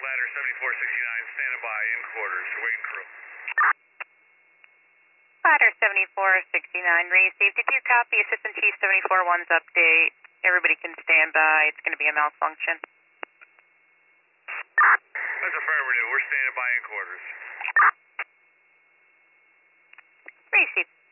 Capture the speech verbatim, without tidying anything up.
Ladder seventy-four sixty-nine, standing by in quarters, waiting crew. Ladder seventy-four sixty-nine, raise safety two, copy, assistant chief seventy-four one's update. Everybody can stand by, it's going to be a malfunction. That's affirmative, we're standing by in quarters. Raise safety